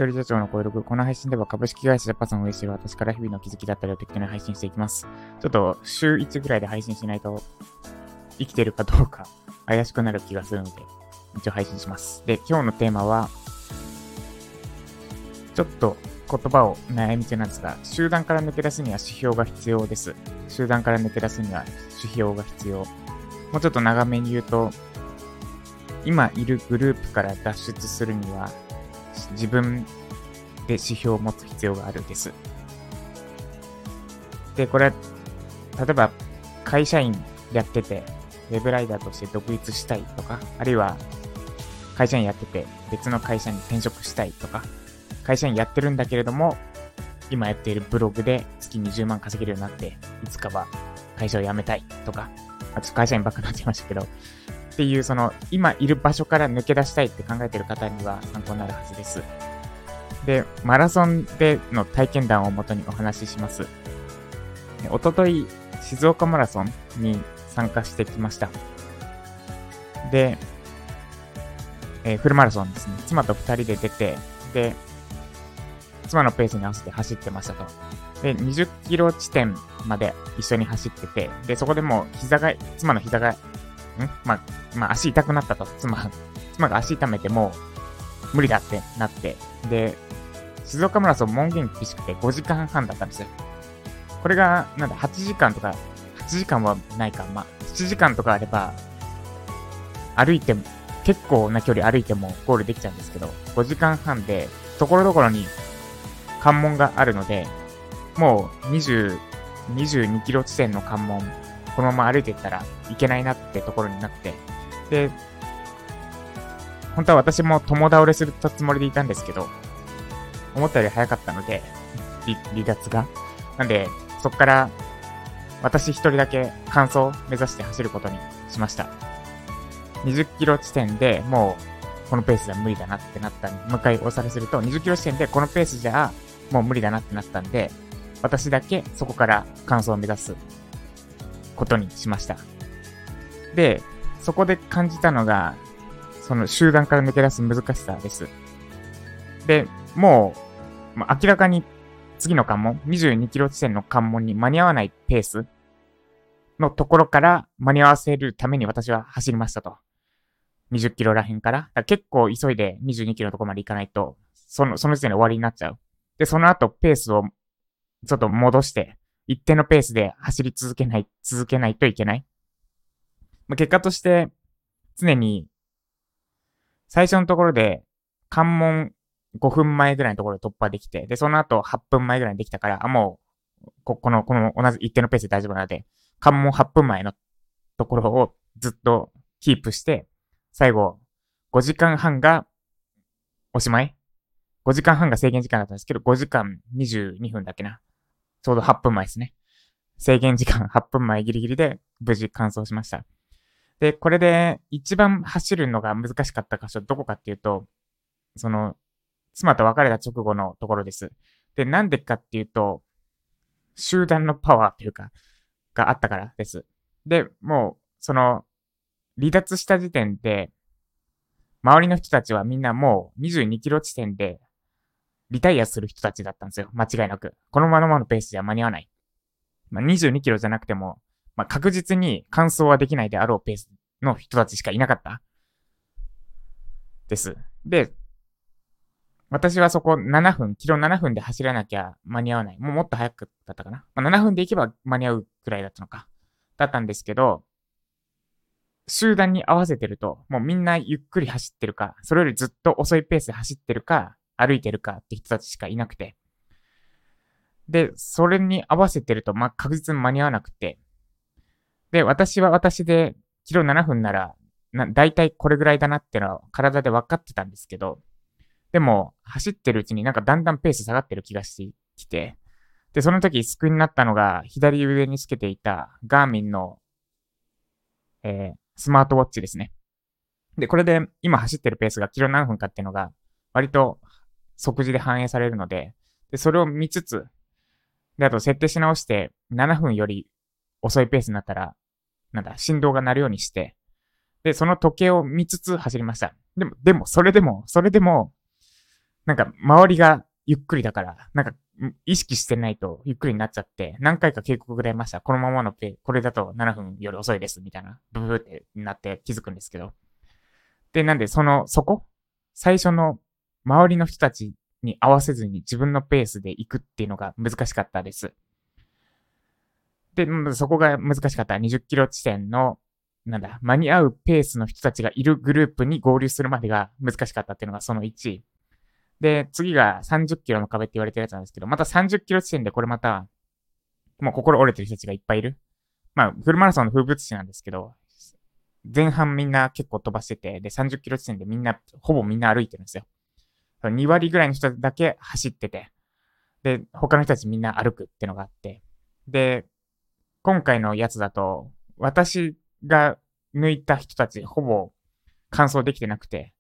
一人社長の声録。この配信では株式会社ジャパソンを運営している私から日々の気づきだったりを適当に配信していきます。ちょっと週1ぐらいで配信しないと生きてるかどうか怪しくなる気がするので、一応配信します。で、今日のテーマは、ちょっと言葉を悩み中なんですが、集団から抜け出すには指標が必要です。集団から抜け出すには指標が必要。もうちょっと長めに言うと、今いるグループから脱出するには、自分で指標を持つ必要があるです。で、これは、例えば会社員やってて、ウェブライダーとして独立したいとか、あるいは会社員やってて別の会社に転職したいとか、会社員やってるんだけれども、今やっているブログで月20万稼げるようになって、いつかは会社を辞めたいとか、ちょっと会社員ばっかになっちゃいましたけど、っていうその今いる場所から抜け出したいって考えている方には参考になるはずです。で、マラソンでの体験談をもとにお話しします。おととい静岡マラソンに参加してきました。で、フルマラソンですね。妻と2人で出て、で、妻のペースに合わせて走ってましたと。で、20キロ地点まで一緒に走ってて、で、そこでもう妻の膝が足痛くなったと。妻が足痛めてもう無理だってなって。で、静岡マラソン門限厳しくて5時間半だったんですよ。これが、8時間とか、8時間はないか。7時間とかあれば、歩いても、結構な距離歩いてもゴールできちゃうんですけど、5時間半で、ところどころに関門があるので、もう22キロ地点の関門、このまま歩いていったらいけないなってところになって、で、本当は私も共倒れするつもりでいたんですけど、思ったより早かったので、離脱が。なんで、そっから私一人だけ完走を目指して走ることにしました。20キロ地点でもうこのペースじゃ無理だなってなったんで、もう一回おさらすると、20キロ地点でこのペースじゃもう無理だなってなったんで、私だけそこから完走を目指すことにしました。で、そこで感じたのが、その集団から抜け出す難しさです。で、もう明らかに次の関門、22キロ地点の関門に間に合わないペースのところから間に合わせるために私は走りましたと。20キロらへんから。結構急いで22キロのところまで行かないと、その時点で終わりになっちゃう。で、その後ペースをちょっと戻して、一定のペースで走り続けないといけない。結果として、常に、最初のところで、関門5分前ぐらいのところで突破できて、で、その後8分前ぐらいにできたから、もう、この同じ一定のペースで大丈夫なので、関門8分前のところをずっとキープして、最後、5時間半がおしまい ?5 時間半が制限時間だったんですけど、5時間22分だっけな。ちょうど8分前ですね。制限時間8分前ギリギリで無事完走しました。で、これで一番走るのが難しかった箇所どこかっていうと、妻と別れた直後のところです。で、なんでかっていうと、集団のパワーというか、があったからです。で、もう、離脱した時点で、周りの人たちはみんなもう22キロ地点で、リタイアする人たちだったんですよ。間違いなく。このままのペースじゃ間に合わない。22キロじゃなくても、確実に完走はできないであろうペースの人たちしかいなかった。です。で、私はそこキロ7分で走らなきゃ間に合わない。もっと早くだったかな。7分で行けば間に合うくらいだったのか。だったんですけど、集団に合わせてると、もうみんなゆっくり走ってるか、それよりずっと遅いペースで走ってるか、歩いてるかって人たちしかいなくて。で、それに合わせてると、確実に間に合わなくて。で、私は私で、キロ7分なら、だいたいこれぐらいだなってのは体で分かってたんですけど、でも、走ってるうちにだんだんペース下がってる気がしてきて、で、その時救いになったのが、左腕につけていたガーミンの、スマートウォッチですね。で、これで今走ってるペースがキロ何分かっていうのが、割と即時で反映されるので、で、それを見つつ、で、あと設定し直して7分より遅いペースになったら、振動が鳴るようにして、で、その時計を見つつ走りました。でも、それでも、 なんか周りがゆっくりだから、なんか意識してないとゆっくりになっちゃって、何回か警告が出ました。このままのこれだと7分より遅いです、みたいな、ブブーってなって気づくんですけど。で、なんで最初の周りの人たちに合わせずに自分のペースで行くっていうのが難しかったです。で、そこが難しかった。20キロ地点の、間に合うペースの人たちがいるグループに合流するまでが難しかったっていうのがその1。で、次が30キロの壁って言われてるやつなんですけど、また30キロ地点でこれまた、もう心折れてる人たちがいっぱいいる。まあ、フルマラソンの風物詩なんですけど、前半みんな結構飛ばしてて、で、30キロ地点でほぼみんな歩いてるんですよ。2割ぐらいの人だけ走ってて、で、他の人たちみんな歩くってのがあって、で、今回のやつだと、私が抜いた人たちほぼ完走できてなくて、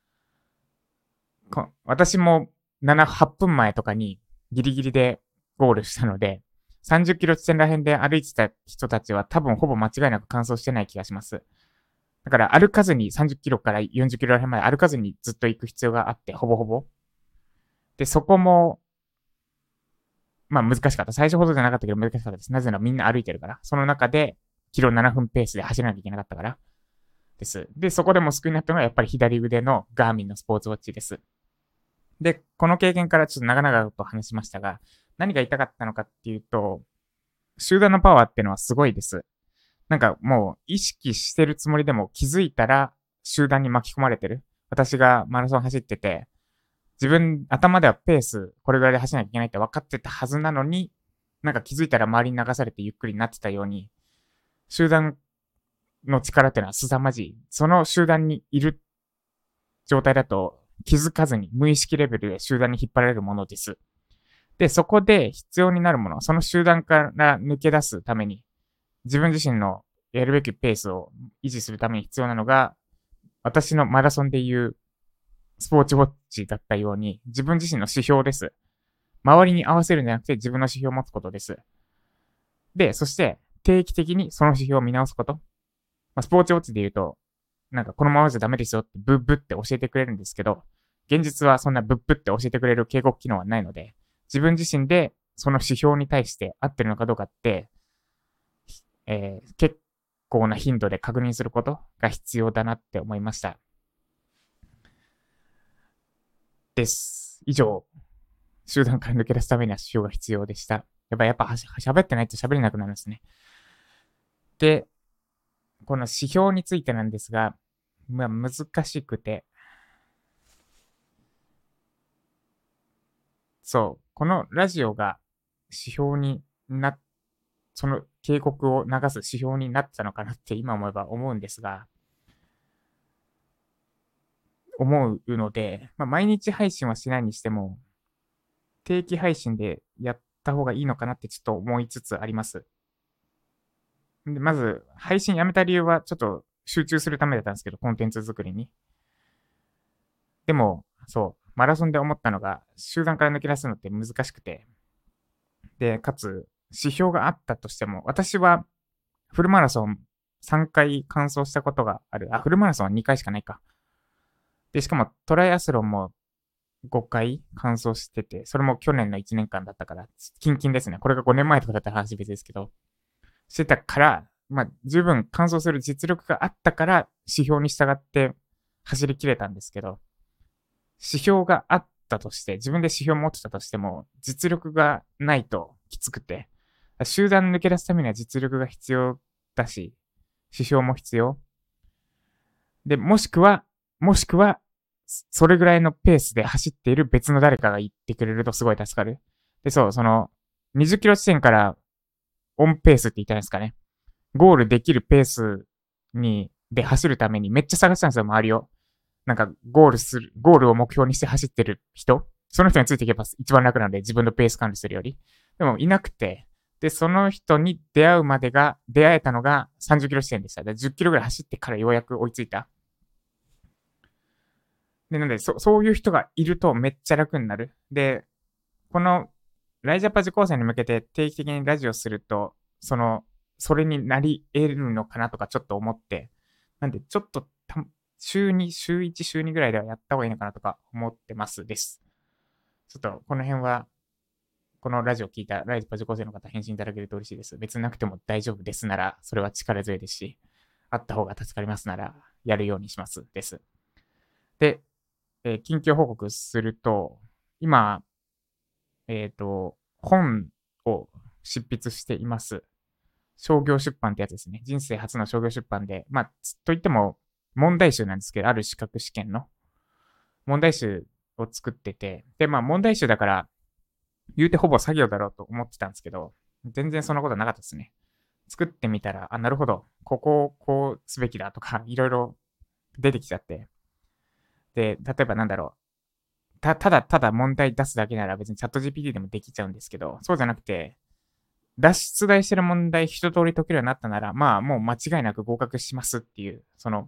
私も8分前とかにギリギリでゴールしたので、30キロ地点ら辺で歩いてた人たちは多分ほぼ間違いなく完走してない気がします。だから歩かずに30キロから40キロら辺まで歩かずにずっと行く必要があって、ほぼほぼ。で、そこも、まあ難しかった。最初ほどじゃなかったけど難しかったです。なぜならみんな歩いてるから。その中で、キロ7分ペースで走らなきゃいけなかったから。です。で、そこでも救いになったのがやっぱり左腕のガーミンのスポーツウォッチです。で、この経験からちょっと長々と話しましたが、何が言いたかったのかっていうと、集団のパワーっていうのはすごいです。なんかもう意識してるつもりでも気づいたら集団に巻き込まれてる。私がマラソン走ってて、頭ではペース、これぐらいで走らなきゃいけないって分かってたはずなのに、なんか気づいたら周りに流されてゆっくりになってたように、集団の力っていうのは凄まじい。その集団にいる状態だと気づかずに無意識レベルで集団に引っ張られるものです。で、そこで必要になるもの、その集団から抜け出すために、自分自身のやるべきペースを維持するために必要なのが、私のマラソンでいうスポーツウォッチだったように、自分自身の指標です。周りに合わせるんじゃなくて自分の指標を持つことです。で、そして定期的にその指標を見直すこと。スポーツウォッチで言うと、なんかこのままじゃダメですよってブッブって教えてくれるんですけど、現実はそんなブッブって教えてくれる警告機能はないので、自分自身でその指標に対して合ってるのかどうかって、結構な頻度で確認することが必要だなって思いました。です。以上、集団から抜け出すためには指標が必要でした。やっぱ喋ってないと喋れなくなるんですね。で、この指標についてなんですが、まあ難しくて、そう、このラジオが指標にその警告を流す指標になったのかなって今思えば思うんですが、思うので、毎日配信はしないにしても、定期配信でやった方がいいのかなってちょっと思いつつあります。で、まず、配信やめた理由はちょっと集中するためだったんですけど、コンテンツ作りに。でも、そう、マラソンで思ったのが、集団から抜け出すのって難しくて、で、かつ、指標があったとしても、私はフルマラソン3回完走したことがある。フルマラソンは2回しかないか。で、しかもトライアスロンも5回完走してて、それも去年の1年間だったから、キンキンですね。これが5年前とかだったら話別ですけど、してたから、十分完走する実力があったから、指標に従って走り切れたんですけど、指標があったとして、自分で指標を持ってたとしても、実力がないときつくて、集団抜け出すためには実力が必要だし、指標も必要。で、もしくは、それぐらいのペースで走っている別の誰かが言ってくれるとすごい助かる。で、そう、20キロ地点からオンペースって言ったんですかね。ゴールできるペースで走るためにめっちゃ探したんですよ、周りを。なんか、ゴールを目標にして走ってる人。その人についていけば一番楽なので、自分のペース管理するより。でも、いなくて。で、その人に出会えたのが30キロ地点でした。で、10キロぐらい走ってからようやく追いついた。で、なんで、そういう人がいるとめっちゃ楽になる。で、この、ライジャパ受講生に向けて定期的にラジオすると、それになり得るのかなとかちょっと思って、なんで、ちょっと週1、週2ぐらいではやった方がいいのかなとか思ってますです。 ちょっとこの辺は、このラジオ聞いたライズパ受講生の方返信いただけると嬉しいです。別になくても大丈夫ですなら、それは力強いですし、あった方が助かりますなら、やるようにしますです。で、近況報告すると、今、本を執筆しています。商業出版ってやつですね。人生初の商業出版で、まあ、といっても問題集なんですけど、ある資格試験の問題集を作ってて、で、まあ問題集だから、言うてほぼ作業だろうと思ってたんですけど、全然そんなことなかったですね。作ってみたら、あ、なるほど、ここをこうすべきだとか、いろいろ出てきちゃって。で、例えばなんだろう。ただ問題出すだけなら別にチャット GPT でもできちゃうんですけど、そうじゃなくて、出題してる問題一通り解けるようになったなら、まあもう間違いなく合格しますっていう、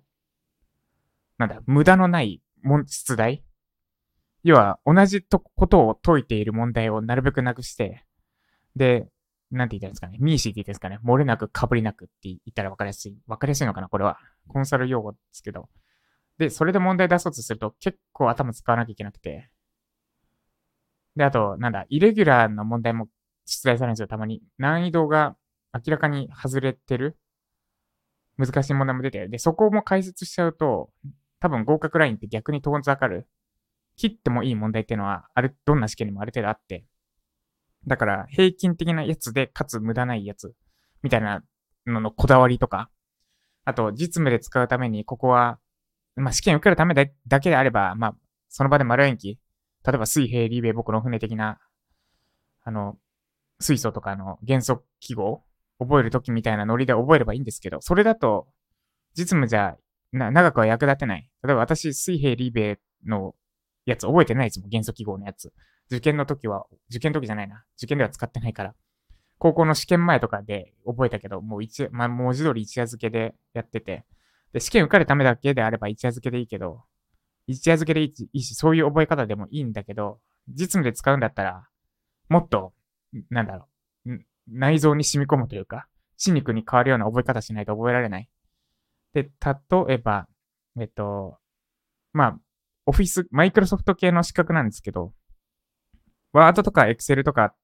無駄のない出題。要は同じことを解いている問題をなるべくなくして、で、なんて言ったらいいんですかね。ミーシーって言ってんですかね。漏れなく被りなくって言ったら分かりやすい。分かりやすいのかなこれは。コンサル用語ですけど。で、それで問題出そうとすると結構頭使わなきゃいけなくて。で、あと、イレギュラーの問題も出題されるんですよ、たまに。難易度が明らかに外れてる難しい問題も出て、で、そこも解説しちゃうと、多分合格ラインって逆に遠ざかる。切ってもいい問題っていうのは、どんな試験にもある程度あって、だから平均的なやつで、かつ無駄ないやつ、みたいなののこだわりとか、あと、実務で使うために、ここは、まあ、試験受けるためだけであれば、まあ、その場で丸暗記、例えば水平リーベ僕の船的な、あの、水素とかの元素記号、覚えるときみたいなノリで覚えればいいんですけど、それだと、実務じゃ、長くは役立てない。例えば私、水平リーベのやつ覚えてないですもん、元素記号のやつ。受験の時じゃないな。受験では使ってないから。高校の試験前とかで覚えたけど、もうまあ、文字通り一夜漬けでやってて。で、試験受かるためだけであれば一夜漬けでいいけど、一夜漬けでいいし、そういう覚え方でもいいんだけど、実務で使うんだったら、もっと、なんだろう、内臓に染み込むというか、血肉に変わるような覚え方しないと覚えられない。で、例えば、えっと、まあ、オフィス、マイクロソフト系の資格なんですけど、ワードとかエクセルとかって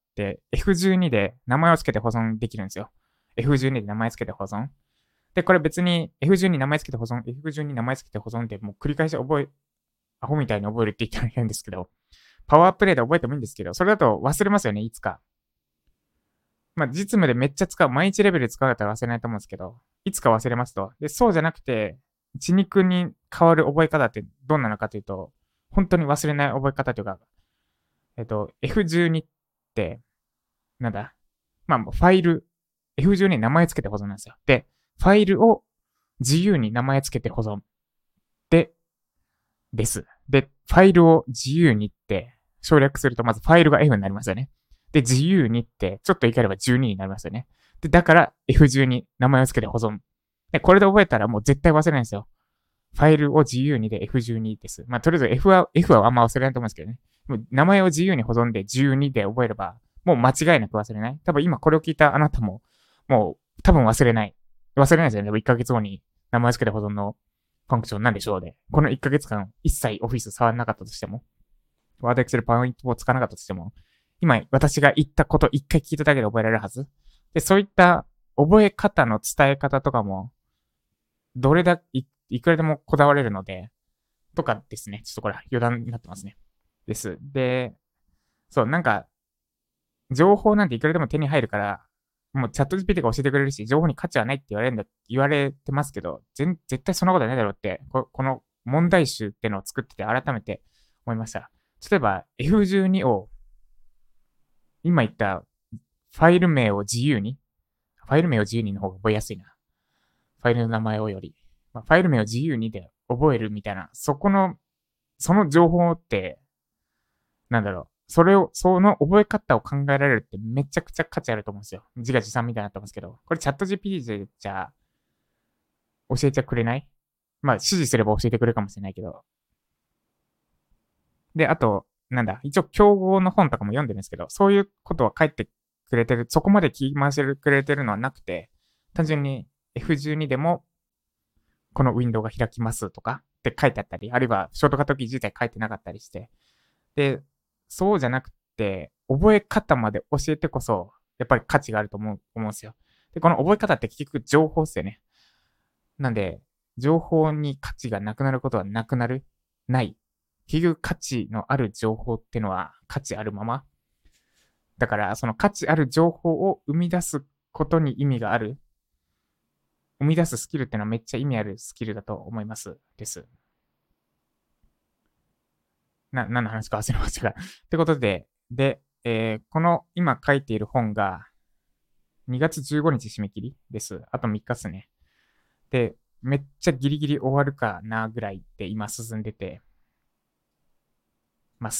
F12 で名前を付けて保存できるんですよ。F12 で名前付けて保存。で、これ別に F12 名前付けて保存、F12 名前付けて保存ってもう繰り返しアホみたいに覚えるって言ったらいいんですけど、パワープレイで覚えてもいいんですけど、それだと忘れますよね、いつか。まあ、実務でめっちゃ使う、毎日レベルで使うんだったら忘れないと思うんですけど、いつか忘れますと。で、そうじゃなくて、血肉に変わる覚え方ってどんなのかというと、本当に忘れない覚え方というか、F12 って、なんだ、まあ、ファイル、F12 に名前つけて保存なんですよ。で、ファイルを自由に名前つけて保存。です。で、ファイルを自由にって省略すると、まずファイルが F になりますよね。で、自由にって、ちょっと怒れば12になりますよね。で、だから F12 名前をつけて保存。で、これで覚えたらもう絶対忘れないんですよ。ファイルを自由にで F12 です。まあ、とりあえず F はあんま忘れないと思うんですけどね。名前を自由に保存で12で覚えれば、もう間違いなく忘れない。多分今これを聞いたあなたも、もう多分忘れない。忘れないですよね。1ヶ月後に名前をつけて保存のファンクションなんでしょうで。この1ヶ月間一切オフィス触らなかったとしても、ワードエクセルパワーポイントを使わなかったとしても、今私が言ったこと一回聞いただけで覚えられるはず。で、そういった覚え方の伝え方とかも、いくらでもこだわれるので、とかですね。ちょっとこれ余談になってますね。です。で、そう、情報なんていくらでも手に入るから、もうチャット GPT が教えてくれるし、情報に価値はないって言われてますけど、絶対そんなことないだろうって、この問題集ってのを作ってて改めて思いました。例えば F12 を、今言ったファイル名を自由に、ファイル名を自由にの方が覚えやすいな。ファイルの名前をより。ファイル名を自由にで覚えるみたいな、その情報って、その覚え方を考えられるってめちゃくちゃ価値あると思うんですよ。自画自賛みたいになってますけど。これチャット GPT じゃ教えてくれない。まあ、指示すれば教えてくれるかもしれないけど。で、あと、一応競合の本とかも読んでるんですけど、そういうことは書いてくれてる、そこまで聞き回してくれてるのはなくて、単純に F12 でも、このウィンドウが開きますとかって書いてあったり、あるいはショートカットキー自体書いてなかったりして、で、 そうじゃなくて、覚え方まで教えてこそ、やっぱり価値があると思うんですよ。で、この覚え方って結局情報っすよね。なんで、情報に価値がなくなることはなくなるない。結局価値のある情報ってのは価値あるまま。だから、その価値ある情報を生み出すことに意味がある。生み出すスキルってのはめっちゃ意味あるスキルだと思います。です。何の話か忘れましたが。ってことで、この今書いている本が2月15日締め切りです。あと3日っすね。で、めっちゃギリギリ終わるかなぐらいで今進んでてます。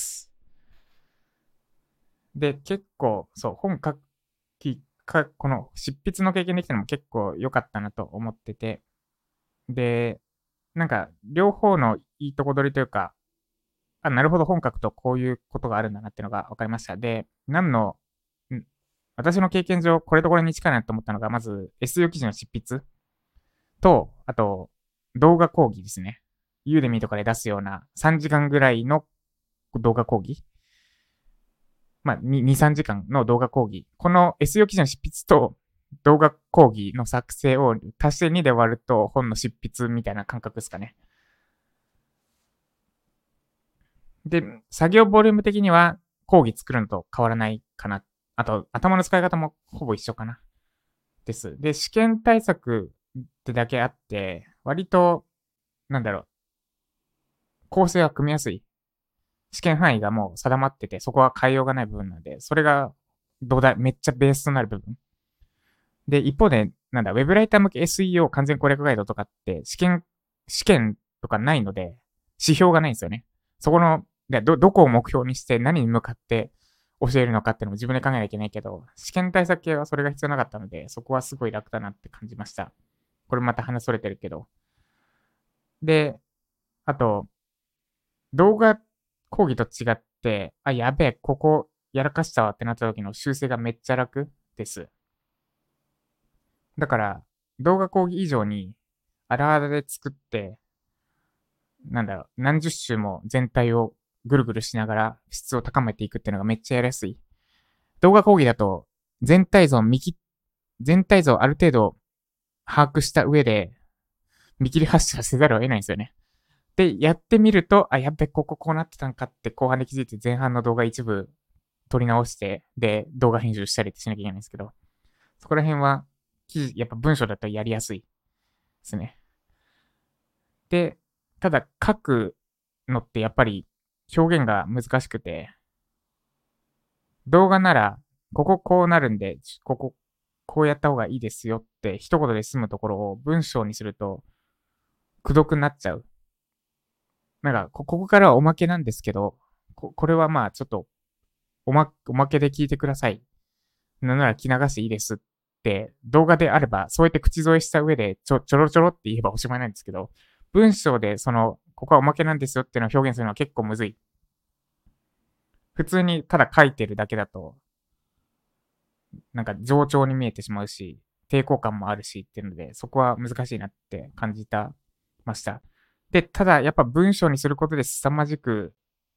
で、結構、そう、本書きか、この執筆の経験できたのも結構良かったなと思ってて、で、なんか、両方のいいとこ取りというか、なるほど、本書くとこういうことがあるんだなっていうのが分かりました。で、私の経験上、これとこれに近いなと思ったのが、まず、SEO 記事の執筆と、あと、動画講義ですね。ユーデミーとかで出すような3時間ぐらいの動画講義。まあ、2、3時間の動画講義。この SEO 記事の執筆と動画講義の作成を足して2で割ると本の執筆みたいな感覚ですかね。で、作業ボリューム的には講義作るのと変わらないかな。あと、頭の使い方もほぼ一緒かな。です。で、試験対策ってだけあって、割と、なんだろう、構成は組みやすい。試験範囲がもう定まってて、そこは変えようがない部分なんで、それがめっちゃベースとなる部分。で、一方で、ウェブライター向け SEO 完全攻略ガイドとかって、試験とかないので、指標がないんですよね。そこの、どこを目標にして何に向かって教えるのかっていうのも自分で考えなきゃいけないけど、試験対策系はそれが必要なかったので、そこはすごい楽だなって感じました。これまた話それてるけど。で、あと、動画講義と違って、やべえ、ここやらかしたわってなった時の修正がめっちゃ楽です。だから、動画講義以上に、あらあらで作って、何十周も全体をぐるぐるしながら質を高めていくっていうのがめっちゃやりやすい。動画講義だと、全体像をある程度把握した上で、見切り発車せざるを得ないんですよね。で、やってみると、やっべ、こうなってたんかって後半で気づいて前半の動画一部撮り直して、で、動画編集したりってしなきゃいけないんですけど、そこら辺は、やっぱ文章だとやりやすいですね。で、ただ書くのってやっぱり表現が難しくて、動画なら、こここうなるんで、こうやった方がいいですよって一言で済むところを文章にすると、くどくなっちゃう。ここからはおまけなんですけど、これはまあちょっとおまけで聞いてください。なんなら聞き流していいですって動画であれば、そうやって口添えした上でちょろちょろって言えばおしまいなんですけど、文章でここはおまけなんですよっていうのを表現するのは結構むずい。普通にただ書いてるだけだと、冗長に見えてしまうし、抵抗感もあるしっていうので、そこは難しいなって感じました。で、ただやっぱ文章にすることで凄まじく、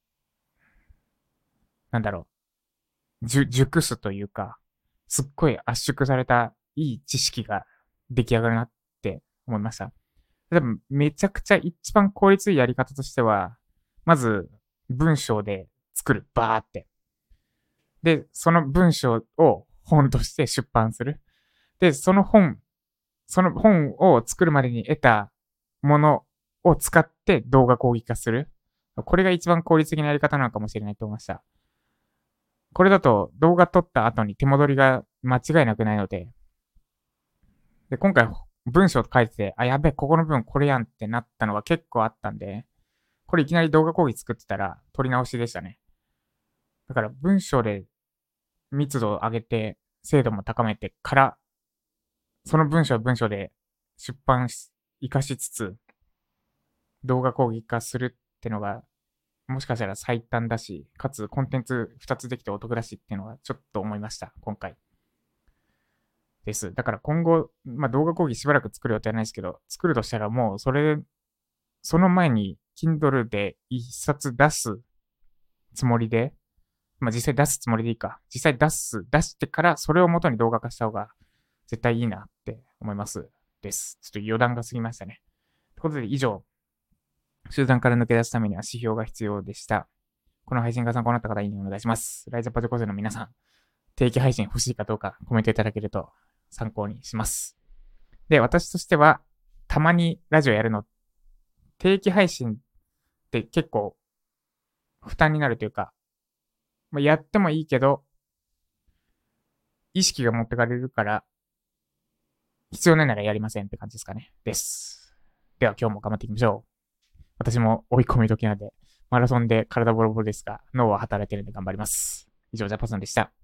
なんだろ熟すというか、すっごい圧縮されたいい知識が出来上がるなって思いました。多分めちゃくちゃ一番効率いいやり方としては、まず文章で作る。バーって。で、その文章を本として出版する。で、その本を作るまでに得たものを使って動画講義化する。これが一番効率的なやり方なのかもしれないと思いました。これだと動画撮った後に手戻りが間違いなくないので、今回文章書いてて、やべえ、ここの部分これやんってなったのが結構あったんで、これいきなり動画講義作ってたら撮り直しでしたね。だから文章で密度を上げて、精度も高めてから、その文章は文章で出版し、活かしつつ、動画講義化するってのが、もしかしたら最短だし、かつコンテンツ2つできてお得だしっていうのはちょっと思いました、今回。です。だから今後、動画講義しばらく作る予定はないですけど、作るとしたらもうその前に Kindle で一冊出すつもりで、 まあ、実際出すつもりでいいか。実際出してから、それを元に動画化した方が絶対いいなって思います。です。ちょっと余談が過ぎましたね。ということで、以上、集団から抜け出すためには指標が必要でした。この配信が参考になった方、いいねお願いします。ライザパジョコゼの皆さん、定期配信欲しいかどうかコメントいただけると参考にします。で、私としては、たまにラジオやるの、定期配信って結構負担になるというか、まあ、やってもいいけど、意識が持ってかれるから、必要ないならやりませんって感じですかね。です。では今日も頑張っていきましょう。私も追い込み時なので、マラソンで体ボロボロですが、脳は働いてるんで頑張ります。以上、ジャパソンでした。